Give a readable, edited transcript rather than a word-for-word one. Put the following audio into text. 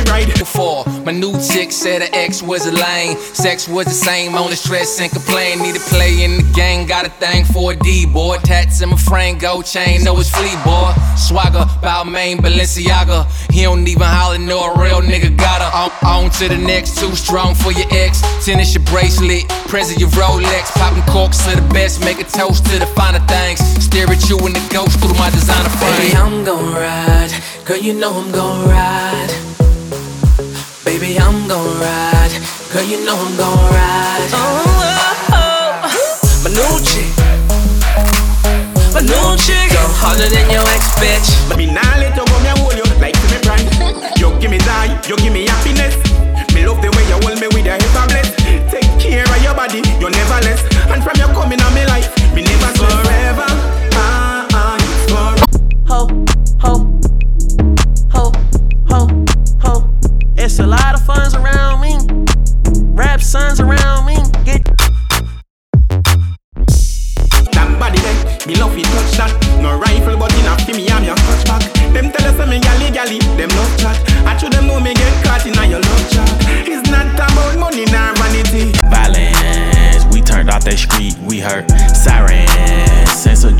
ride. Before, my new chick said her ex was a lame. Sex was the same, only stress and complain. Need to play in the game, got a thing for a D-boy. Tats in my frame, gold chain, know it's flea boy. Swagger, Balmain, Balenciaga. He don't even holler, know a real nigga got her. On to the next, too strong for your ex. Tennis your bracelet, present your Rolex. Popping corks to the best, make a toast to the finer things. Stare at you and the ghost through my designer frame. Baby, I'm gon' ride, girl, you know I'm gon' ride. Baby, I'm gon' ride, girl, you know I'm gon' ride. My new chick, go harder than your ex, bitch. Me nah let you go, me hold you like to me pride. You give me joy, you give me happiness. Me love the way you hold me with your hip and bless. Take care of your body, you never less. And from your coming on me life, me never forever. It's forever. Ho, ho, ho, ho, ho. It's a lot of funds around me. Rap sons around me. Get that body then, me love it touch that. No rifle but enough, give me am your touch back. Them tell us I'm a galley, them love chat. I show them